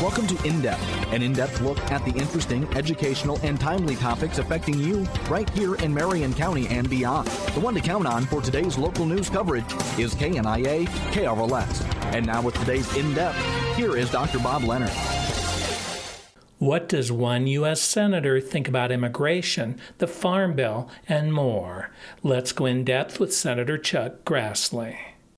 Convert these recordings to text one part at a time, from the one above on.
Welcome to In Depth, an in-depth look at the interesting, educational, and timely topics affecting you right here in Marion County and beyond. The one to count on for today's local news coverage is KNIA KRLS. And now with today's In Depth, here is Dr. Bob Leonard. What does one U.S. Senator think about immigration, the Farm Bill, and more? Let's go in depth with Senator Chuck Grassley.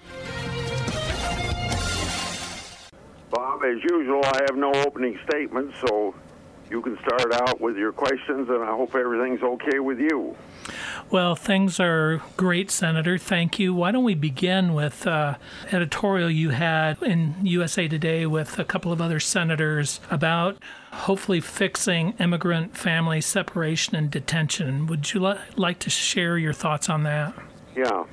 Bob, as usual, I have no opening statements, so you can start out with your questions, and I hope everything's okay with you. Well, things are great, Senator. Thank you. Why don't we begin with editorial you had in USA Today with a couple of other senators about hopefully fixing immigrant family separation and detention. Would you like to share your thoughts on that? Yeah.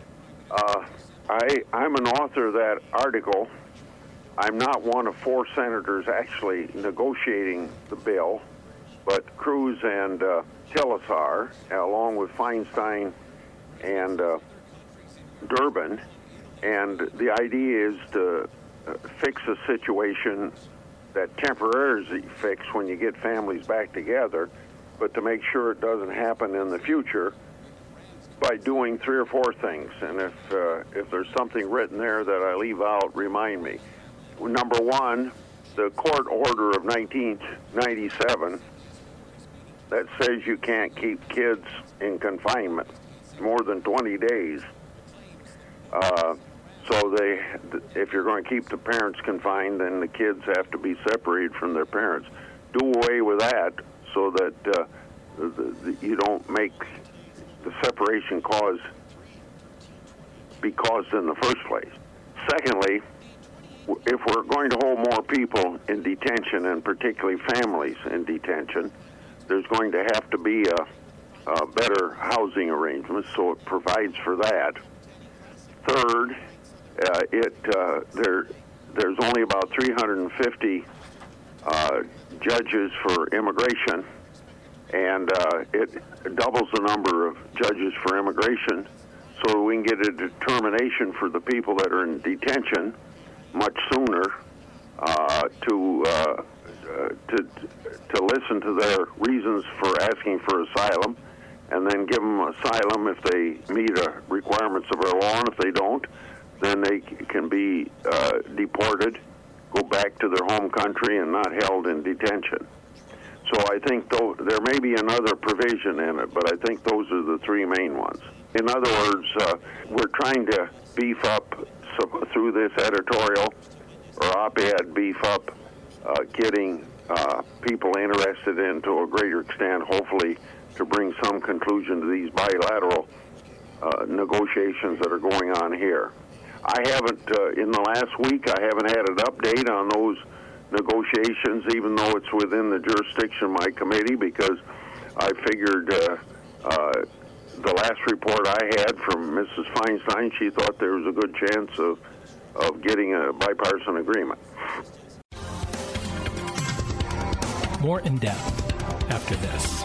I'm an author of that article. I'm not one of four senators actually negotiating the bill, but Cruz and Tillis, along with Feinstein and Durbin. And the idea is to fix a situation that temporarily fix when you get families back together, but to make sure it doesn't happen in the future by doing three or four things. And if there's something written there that I leave out, remind me. Number one, the court order of 1997 that says you can't keep kids in confinement more than 20 days. So if you're going to keep the parents confined, then the kids have to be separated from their parents. Do away with that so that you don't make the separation be caused in the first place. Secondly, if we're going to hold more people in detention, and particularly families in detention, there's going to have to be a better housing arrangement, so it provides for that. Third, there's only about 350 judges for immigration, and it doubles the number of judges for immigration, so we can get a determination for the people that are in detention much sooner to listen to their reasons for asking for asylum, and then give them asylum if they meet requirements of our law, and if they don't, then they can be deported, go back to their home country, and not held in detention. So I think there may be another provision in it, but I think those are the three main ones. In other words, we're trying to beef up through this editorial or op-ed, beef up getting people interested in, to a greater extent, hopefully, to bring some conclusion to these bilateral negotiations that are going on here. I haven't, in the last week, I haven't had an update on those negotiations, even though it's within the jurisdiction of my committee, because I figured the last report I had from Mrs. Feinstein, she thought there was a good chance of getting a bipartisan agreement. More in depth after this.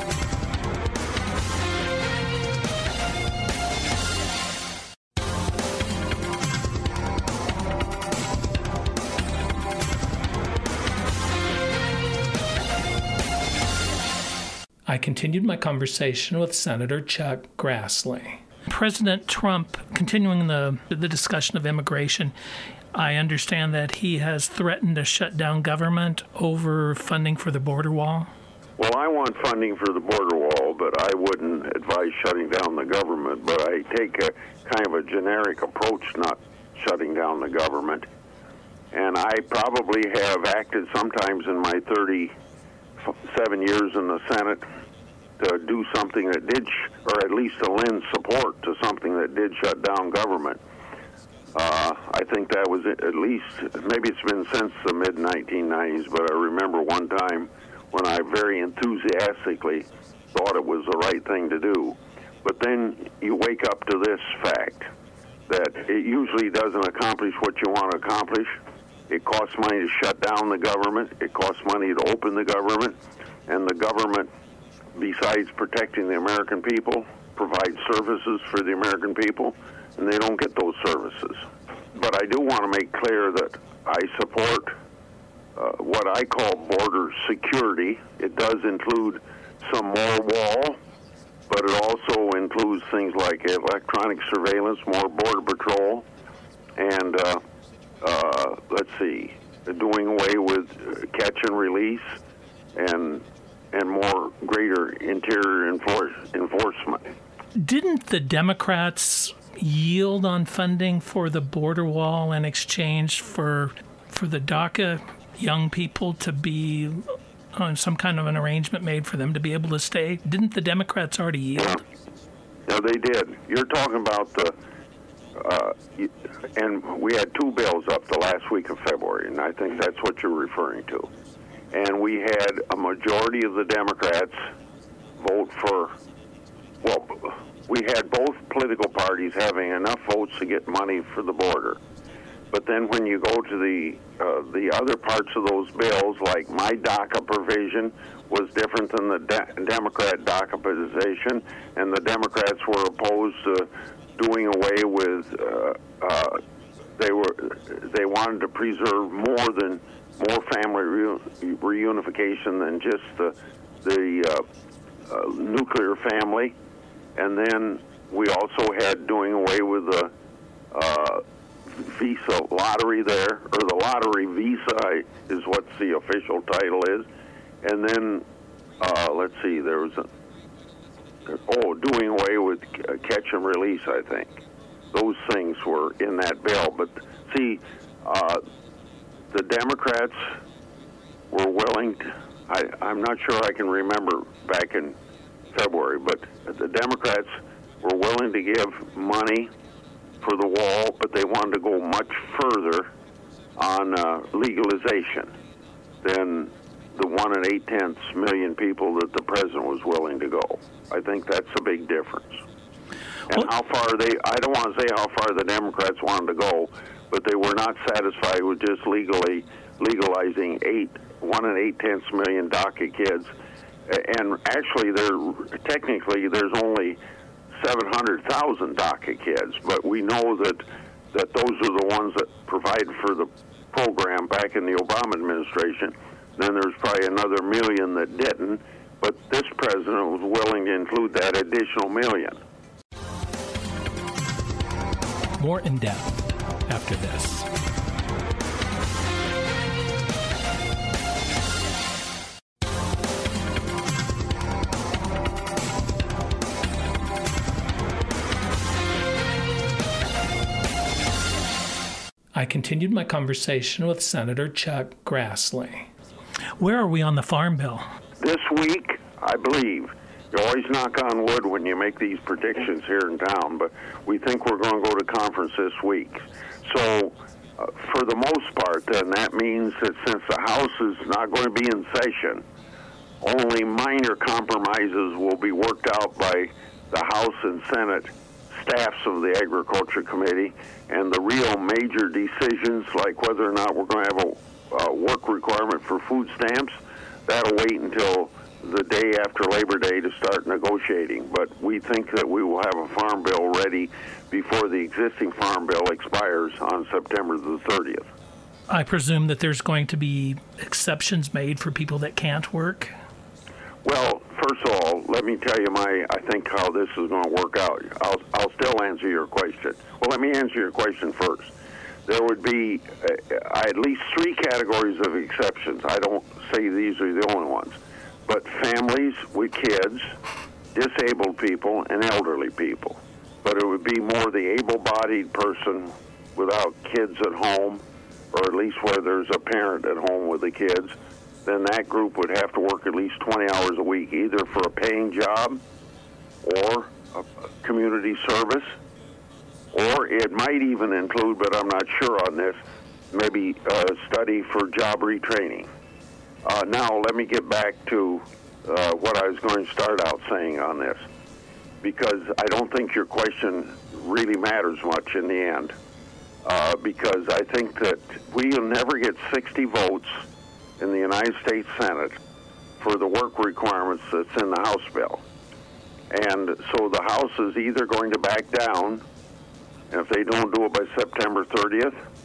I continued my conversation with Senator Chuck Grassley. President Trump, continuing the discussion of immigration, I understand that he has threatened to shut down government over funding for the border wall. Well, I want funding for the border wall, but I wouldn't advise shutting down the government. But I take a kind of a generic approach, not shutting down the government. And I probably have acted sometimes in my 37 years in the Senate to do something that did, or at least to lend support to something that did shut down government. I think that was at least, maybe it's been since the mid-1990s, but I remember one time when I very enthusiastically thought it was the right thing to do. But then you wake up to this fact, that it usually doesn't accomplish what you want to accomplish. It costs money to shut down the government. It costs money to open the government. And the government, besides protecting the American people, provides services for the American people, and they don't get those services. But I do want to make clear that I support what I call border security. It does include some more wall, but it also includes things like electronic surveillance, more border patrol, and doing away with catch and release, and more greater interior enforcement. Didn't the Democrats yield on funding for the border wall in exchange for the DACA young people to be on some kind of an arrangement made for them to be able to stay? Didn't the Democrats already yield? Yeah, they did. You're talking about and we had two bills up the last week of February, and I think that's what you're referring to. And we had a majority of the Democrats vote for, we had both political parties having enough votes to get money for the border. But then when you go to the other parts of those bills, like my DACA provision was different than the Democrat DACA position, and the Democrats were opposed to doing away with, they wanted to preserve more family reunification than just the nuclear family. And then we also had doing away with the visa lottery there, or the lottery visa is what the official title is. And then, there was doing away with catch and release, I think. Those things were in that bill. But see, the Democrats were willing to, I'm not sure I can remember back in February, but the Democrats were willing to give money for the wall, but they wanted to go much further on legalization than the 1 8/10 million people that the president was willing to go. I think that's a big difference. And how far I don't want to say how far the Democrats wanted to go, but they were not satisfied with just legalizing 1 8/10 million DACA kids. And actually, there's only 700,000 DACA kids, but we know that those are the ones that provided for the program back in the Obama administration. Then there's probably another million that didn't, but this president was willing to include that additional million. More in depth after this. I continued my conversation with Senator Chuck Grassley. Where are we on the Farm Bill? This week, I believe, you always knock on wood when you make these predictions here in town, but we think we're going to go to conference this week. So, for the most part, then, that means that since the House is not going to be in session, only minor compromises will be worked out by the House and Senate staffs of the Agriculture Committee, and the real major decisions, like whether or not we're going to have a work requirement for food stamps, that'll wait until the day after Labor Day to start negotiating. But we think that we will have a farm bill ready before the existing farm bill expires on September the 30th. I presume that there's going to be exceptions made for people that can't work? Well, first of all, let me tell you I think how this is going to work out. I'll still answer your question. Well, let me answer your question first. There would be at least 3 categories of exceptions. I don't say these are the only ones. But families with kids, disabled people, and elderly people. But it would be more the able-bodied person without kids at home, or at least where there's a parent at home with the kids. Then that group would have to work at least 20 hours a week, either for a paying job or a community service, or it might even include, but I'm not sure on this, maybe a study for job retraining. Now, let me get back to what I was going to start out saying on this, because I don't think your question really matters much in the end, because I think that we'll never get 60 votes in the United States Senate for the work requirements that's in the House bill. And so the House is either going to back down, and if they don't do it by September 30th,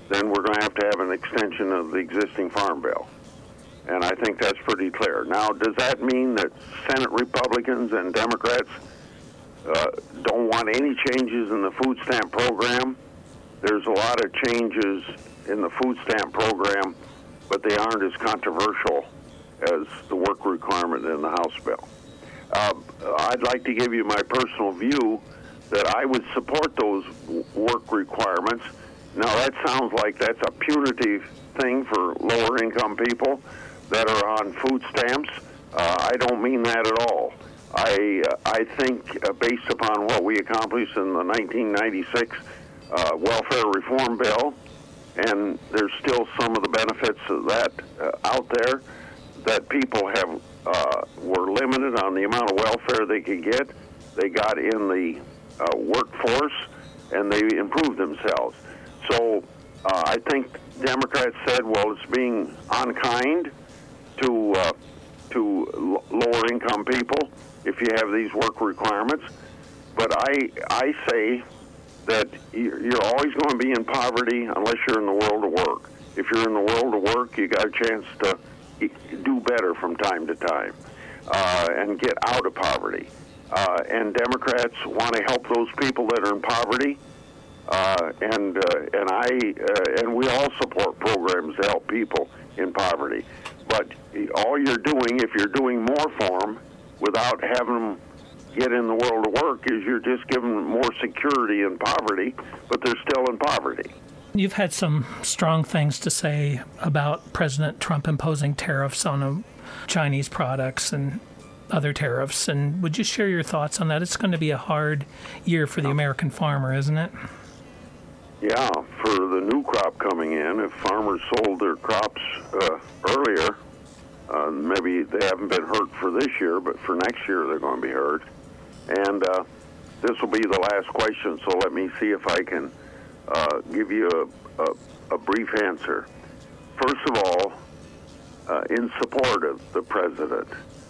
then we're going to have an extension of the existing Farm Bill. And I think that's pretty clear. Now, does that mean that Senate Republicans and Democrats don't want any changes in the food stamp program? There's a lot of changes in the food stamp program, but they aren't as controversial as the work requirement in the House bill. I'd like to give you my personal view that I would support those work requirements. Now, that sounds like that's a punitive thing for lower-income people that are on food stamps. I don't mean that at all. I think based upon what we accomplished in the 1996 welfare reform bill, and there's still some of the benefits of that out there, that people were limited on the amount of welfare they could get. They got in the workforce, and they improved themselves. So I think Democrats said, well, it's being unkind to lower-income people if you have these work requirements. But I say that you're always going to be in poverty unless you're in the world of work. If you're in the world of work, you got a chance to do better from time to time and get out of poverty. And Democrats want to help those people that are in poverty, and we all support programs to help people in poverty. But all you're doing, if you're doing more for them without having them get in the world of work, is you're just giving them more security in poverty, but they're still in poverty. You've had some strong things to say about President Trump imposing tariffs on Chinese products and other tariffs. And would you share your thoughts on that? It's going to be a hard year for the American farmer, isn't it? Yeah, for the new crop coming in, if farmers sold their crops earlier, maybe they haven't been hurt for this year, but for next year they're going to be hurt. And this will be the last question, so let me see if I can give you a brief answer. First of all, in support of the president,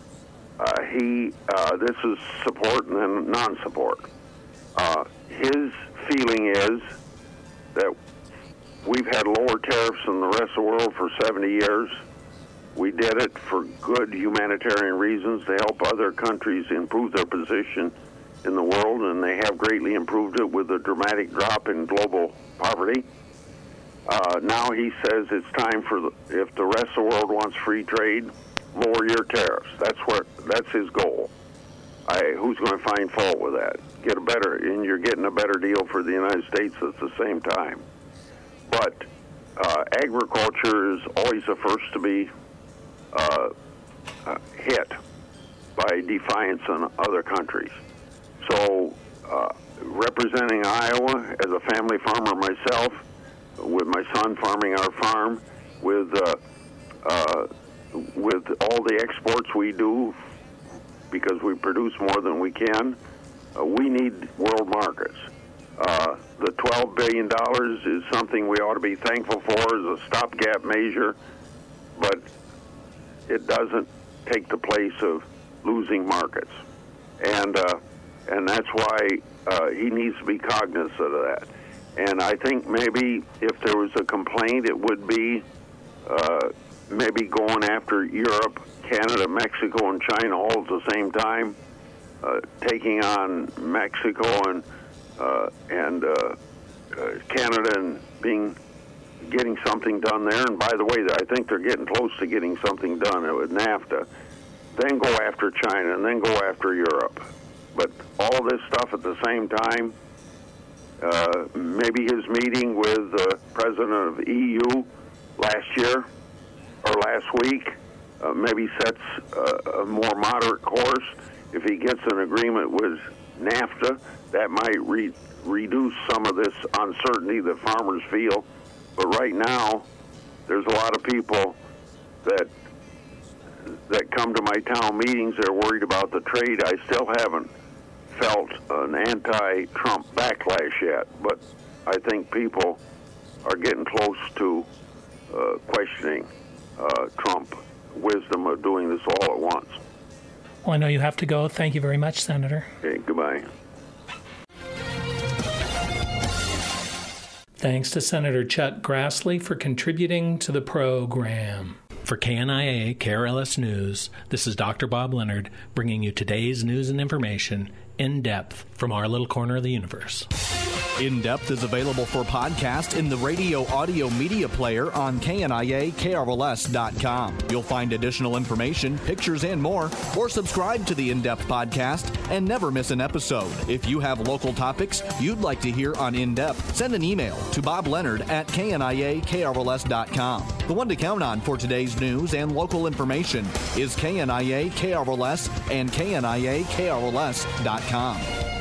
this is support and then non-support. His feeling is that we've had lower tariffs than the rest of the world for 70 years. We did it for good humanitarian reasons to help other countries improve their position in the world, and they have greatly improved it with a dramatic drop in global poverty. Now he says it's time if the rest of the world wants free trade, lower your tariffs. That's his goal. Who's going to find fault with that? And you're getting a better deal for the United States at the same time. But agriculture is always the first to be hit by defiance in other countries. So representing Iowa as a family farmer myself, with my son farming our farm, with all the exports we do, because we produce more than we can, we need world markets. The $12 billion is something we ought to be thankful for as a stopgap measure, but it doesn't take the place of losing markets. And that's why he needs to be cognizant of that. And I think maybe if there was a complaint, it would be maybe going after Europe, Canada, Mexico, and China all at the same time, taking on Mexico and Canada and getting something done there. And by the way, I think they're getting close to getting something done with NAFTA. Then go after China, and then go after Europe. But all this stuff at the same time, maybe his meeting with the president of EU last year or last week maybe sets a more moderate course. If he gets an agreement with NAFTA, that might reduce some of this uncertainty that farmers feel. But right now, there's a lot of people that come to my town meetings. They're worried about the trade. I still haven't felt an anti-Trump backlash yet, but I think people are getting close to questioning Trump's wisdom of doing this all at once. Well, I know you have to go. Thank you very much, Senator. Okay, goodbye. Thanks to Senator Chuck Grassley for contributing to the program. For KNIA KRLS News, this is Dr. Bob Leonard bringing you today's news and information in depth from our little corner of the universe. In Depth is available for podcast in the radio audio media player on KNIA-KRLS.com. You'll find additional information, pictures, and more, or subscribe to the In Depth podcast and never miss an episode. If you have local topics you'd like to hear on In Depth, send an email to bobleonard@KNIA-KRLS.com. The one to count on for today's news and local information is KNIA-KRLS and KNIA-KRLS.com.